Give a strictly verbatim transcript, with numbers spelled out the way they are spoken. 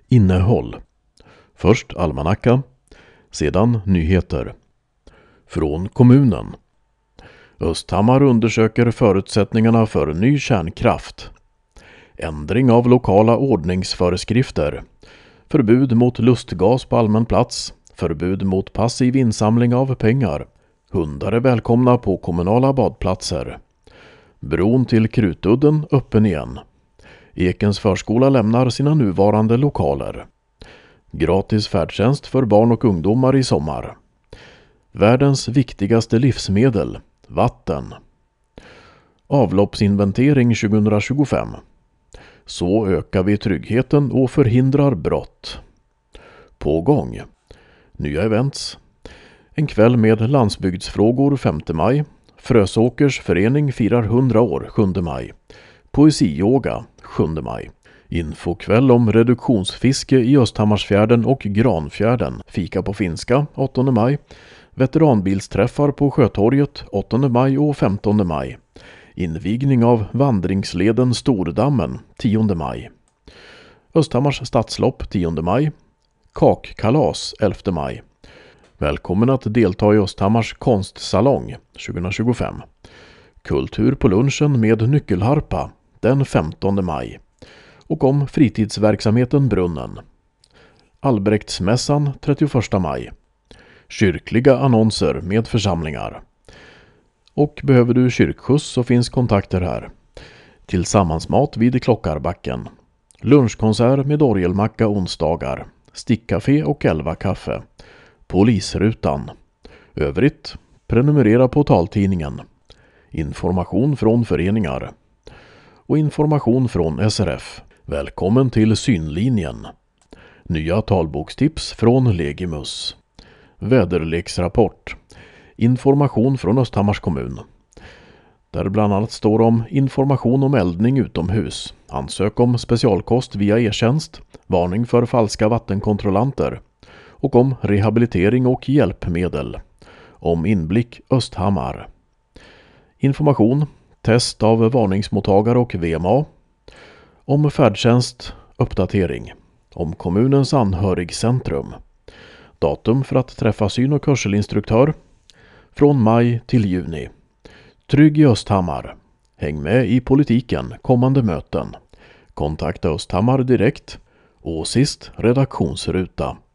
Innehåll. Först almanacka, sedan nyheter. Från kommunen. Östhammar undersöker förutsättningarna för ny kärnkraft. Ändring av lokala ordningsföreskrifter. Förbud mot lustgas på allmän plats. Förbud mot passiv insamling av pengar. Hundar är välkomna på kommunala badplatser. Bron till Krutudden öppen igen. Ekens förskola lämnar sina nuvarande lokaler. Gratis färdtjänst för barn och ungdomar i sommar. Världens viktigaste livsmedel, vatten. Avloppsinventering tjugohundratjugofem. Så ökar vi tryggheten och förhindrar brott. Pågång. Nya events. En kväll med landsbygdsfrågor femte maj. Frösåkers förening firar hundra år sjunde maj. Poesiyoga sjunde maj. Infokväll om reduktionsfiske i Östhammarsfjärden och Granfjärden. Fika på finska åttonde maj. Veteranbilsträffar på Sjötorget åttonde maj och femtonde maj. Invigning av vandringsleden Stordammen tionde maj. Östhammars stadslopp tionde maj. Kakkalas elfte maj. Välkommen att delta i Östhammars konstsalong tjugohundratjugofem. Kultur på lunchen med nyckelharpa den femtonde maj. Och om fritidsverksamheten Brunnen. Albrektsmässan trettioförsta maj. Kyrkliga annonser med församlingar. Och behöver du kyrkskjuts så finns kontakter här. Tillsammansmat vid Klockarbacken. Lunchkonsert med orgelmacka onsdagar. Stickcafé och elva kaffe. Polisrutan. Övrigt, prenumerera på taltidningen. Information från föreningar. Och information från S R F. Välkommen till synlinjen. Nya talbokstips från Legimus. Väderleksrapport. Information från Östhammars kommun. Där bland annat står om information om eldning utomhus. Ansök om specialkost via e-tjänst. Varning för falska vattenkontrollanter. Och om rehabilitering och hjälpmedel. Om inblick Östhammar. Information. Test av varningsmottagare och V M A. Om färdtjänst. Uppdatering. Om kommunens anhörigcentrum. Datum för att träffa syn- och hörselinstruktör. Från maj till juni. Trygg i Östhammar. Häng med i politiken kommande möten. Kontakta Östhammar direkt. Och sist redaktionsruta.